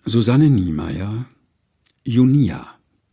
Susanne Niemeyer, Junia.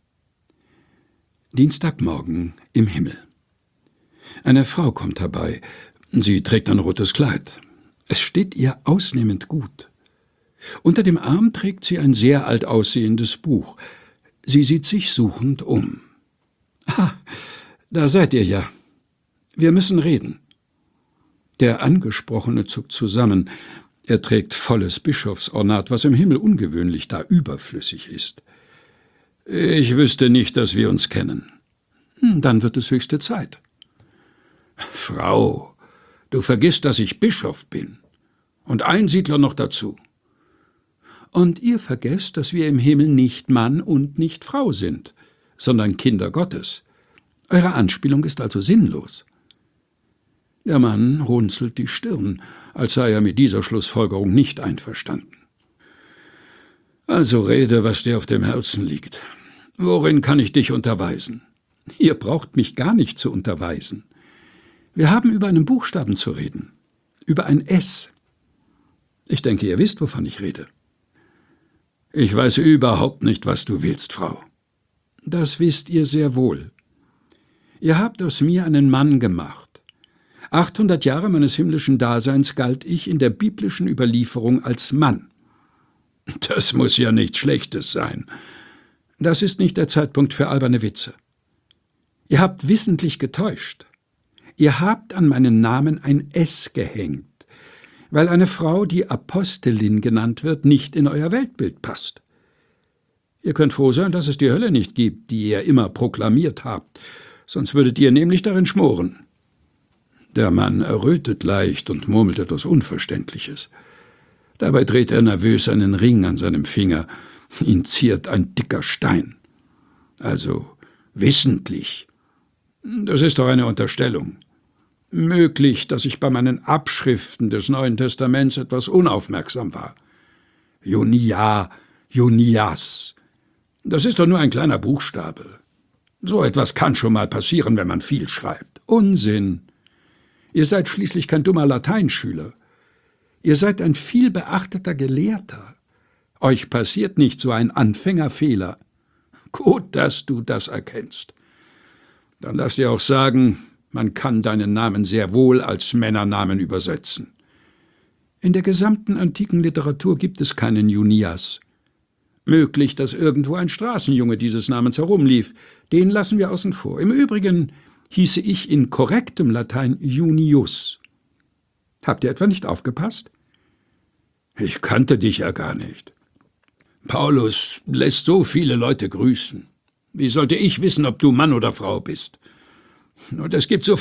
Dienstagmorgen im Himmel. Eine Frau kommt herbei. Sie trägt ein rotes Kleid. Es steht ihr ausnehmend gut. Unter dem Arm trägt sie ein sehr alt aussehendes Buch. Sie sieht sich suchend um. »Ah, da seid ihr ja. Wir müssen reden.« Der Angesprochene zuckt zusammen. Er trägt volles Bischofsornat, was im Himmel ungewöhnlich, da überflüssig ist. »Ich wüsste nicht, dass wir uns kennen.« »Dann wird es höchste Zeit.« »Frau, du vergisst, dass ich Bischof bin. Und Einsiedler noch dazu.« »Und ihr vergesst, dass wir im Himmel nicht Mann und nicht Frau sind, sondern Kinder Gottes. Eure Anspielung ist also sinnlos.« Der Mann runzelt die Stirn, als sei er mit dieser Schlussfolgerung nicht einverstanden. »Also rede, was dir auf dem Herzen liegt. Worin kann ich dich unterweisen?« »Ihr braucht mich gar nicht zu unterweisen. Wir haben über einen Buchstaben zu reden, über ein S. Ich denke, ihr wisst, wovon ich rede.« »Ich weiß überhaupt nicht, was du willst, Frau.« »Das wisst ihr sehr wohl. Ihr habt aus mir einen Mann gemacht. 800 Jahre meines himmlischen Daseins galt ich in der biblischen Überlieferung als Mann.« »Das muss ja nichts Schlechtes sein.« »Das ist nicht der Zeitpunkt für alberne Witze. Ihr habt wissentlich getäuscht. Ihr habt an meinen Namen ein S gehängt, weil eine Frau, die Apostelin genannt wird, nicht in euer Weltbild passt. Ihr könnt froh sein, dass es die Hölle nicht gibt, die ihr immer proklamiert habt, sonst würdet ihr nämlich darin schmoren.« Der Mann errötet leicht und murmelt etwas Unverständliches. Dabei dreht er nervös einen Ring an seinem Finger. Ihn ziert ein dicker Stein. »Also wissentlich. Das ist doch eine Unterstellung. Möglich, dass ich bei meinen Abschriften des Neuen Testaments etwas unaufmerksam war. Junia, Junias. Das ist doch nur ein kleiner Buchstabe. So etwas kann schon mal passieren, wenn man viel schreibt. Unsinn. Ihr seid schließlich kein dummer Lateinschüler. Ihr seid ein vielbeachteter Gelehrter. Euch passiert nicht so ein Anfängerfehler. Gut, dass du das erkennst. Dann lass dir auch sagen, man kann deinen Namen sehr wohl als Männernamen übersetzen. In der gesamten antiken Literatur gibt es keinen Junias. Möglich, dass irgendwo ein Straßenjunge dieses Namens herumlief. Den lassen wir außen vor. Im Übrigen hieße ich in korrektem Latein Junius. Habt ihr etwa nicht aufgepasst? Ich kannte dich ja gar nicht. Paulus lässt so viele Leute grüßen. Wie sollte ich wissen, ob du Mann oder Frau bist? Und es gibt so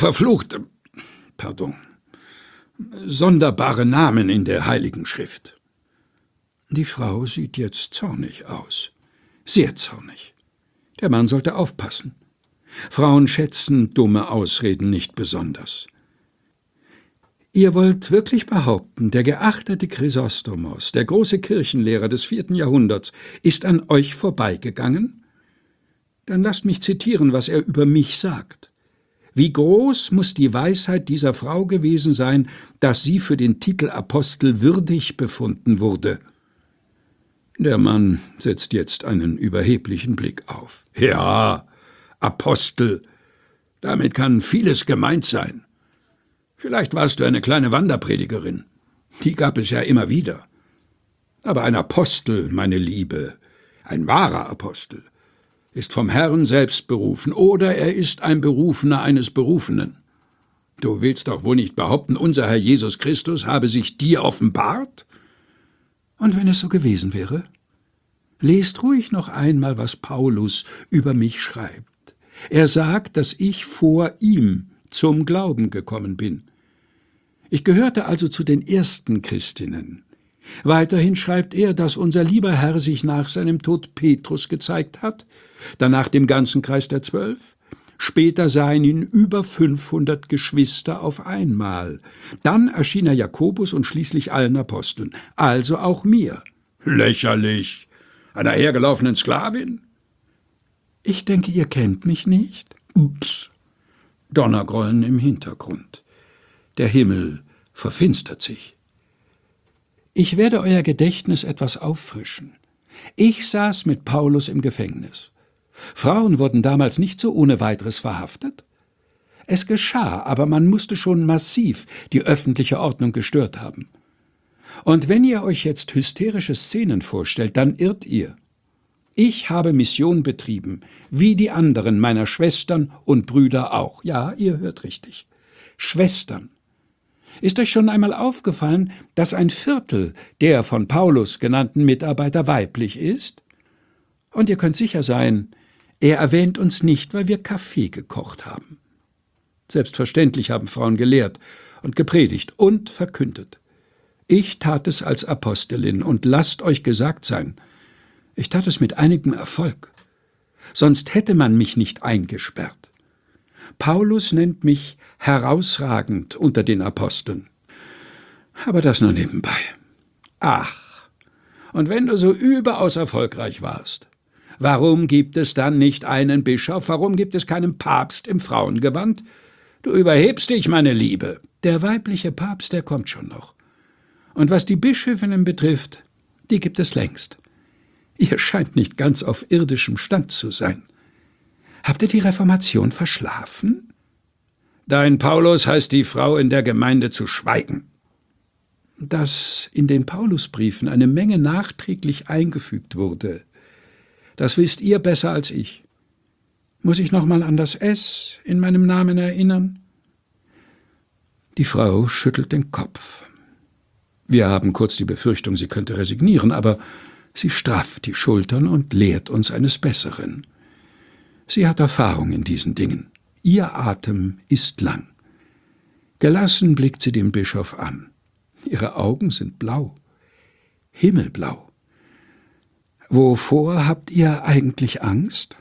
sonderbare Namen in der Heiligen Schrift. Die Frau sieht jetzt zornig aus. Sehr zornig. Der Mann sollte aufpassen. Frauen schätzen dumme Ausreden nicht besonders. Ihr wollt wirklich behaupten, der geachtete Chrysostomos, der große Kirchenlehrer des 4. Jahrhunderts, ist an euch vorbeigegangen? Dann lasst mich zitieren, was er über mich sagt. Wie groß muss die Weisheit dieser Frau gewesen sein, dass sie für den Titel Apostel würdig befunden wurde? Der Mann setzt jetzt einen überheblichen Blick auf. Ja, Apostel, damit kann vieles gemeint sein. Vielleicht warst du eine kleine Wanderpredigerin. Die gab es ja immer wieder. Aber ein Apostel, meine Liebe, ein wahrer Apostel, ist vom Herrn selbst berufen, oder er ist ein Berufener eines Berufenen. Du willst doch wohl nicht behaupten, unser Herr Jesus Christus habe sich dir offenbart? Und wenn es so gewesen wäre? Lest ruhig noch einmal, was Paulus über mich schreibt. Er sagt, dass ich vor ihm zum Glauben gekommen bin. Ich gehörte also zu den ersten Christinnen. Weiterhin schreibt er, dass unser lieber Herr sich nach seinem Tod Petrus gezeigt hat, danach dem ganzen Kreis der 12. Später sahen ihn über 500 Geschwister auf einmal. Dann erschien er Jakobus und schließlich allen Aposteln, also auch mir. Lächerlich! Einer hergelaufenen Sklavin? Ich denke, ihr kennt mich nicht. Ups! Donnergrollen im Hintergrund. Der Himmel verfinstert sich. Ich werde euer Gedächtnis etwas auffrischen. Ich saß mit Paulus im Gefängnis. Frauen wurden damals nicht so ohne weiteres verhaftet. Es geschah, aber man musste schon massiv die öffentliche Ordnung gestört haben. Und wenn ihr euch jetzt hysterische Szenen vorstellt, dann irrt ihr. Ich habe Mission betrieben, wie die anderen meiner Schwestern und Brüder auch. Ja, ihr hört richtig. Schwestern. Ist euch schon einmal aufgefallen, dass 1/4 der von Paulus genannten Mitarbeiter weiblich ist? Und ihr könnt sicher sein, er erwähnt uns nicht, weil wir Kaffee gekocht haben. Selbstverständlich haben Frauen gelehrt und gepredigt und verkündet. Ich tat es als Apostelin und lasst euch gesagt sein, ich tat es mit einigem Erfolg. Sonst hätte man mich nicht eingesperrt. Paulus nennt mich herausragend unter den Aposteln. Aber das nur nebenbei. Ach, und wenn du so überaus erfolgreich warst, warum gibt es dann nicht einen Bischof? Warum gibt es keinen Papst im Frauengewand? Du überhebst dich, meine Liebe. Der weibliche Papst, der kommt schon noch. Und was die Bischöfinnen betrifft, die gibt es längst. Ihr scheint nicht ganz auf irdischem Stand zu sein. Habt ihr die Reformation verschlafen? Dein Paulus heißt die Frau in der Gemeinde zu schweigen. Dass in den Paulusbriefen eine Menge nachträglich eingefügt wurde, das wisst ihr besser als ich. Muss ich nochmal an das S in meinem Namen erinnern? Die Frau schüttelt den Kopf. Wir haben kurz die Befürchtung, sie könnte resignieren, aber sie strafft die Schultern und lehrt uns eines Besseren. Sie hat Erfahrung in diesen Dingen. Ihr Atem ist lang. Gelassen blickt sie den Bischof an. Ihre Augen sind blau, himmelblau. Wovor habt ihr eigentlich Angst?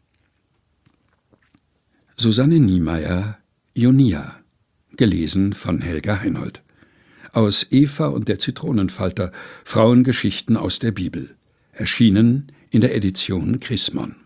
Susanne Niemeyer, Jonia, gelesen von Helga Heinold. Aus Eva und der Zitronenfalter, Frauengeschichten aus der Bibel. Erschienen in der Edition Chrismon.